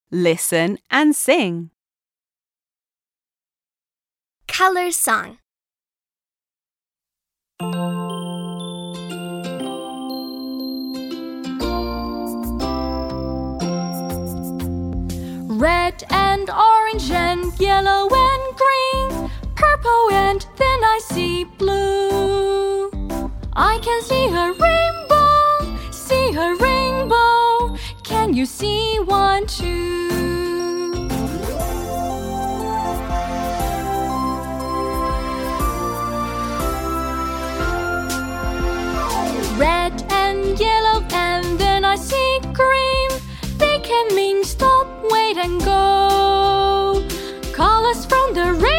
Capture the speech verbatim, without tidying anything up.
Listen and sing. Color song. Red and orange and yellow and green, purple and then I see blue. I can see a rainbow, see a rainbow. Can you see one too? Red and yellow and then I see green. They can mean stop, wait and go. Colors from the rainbow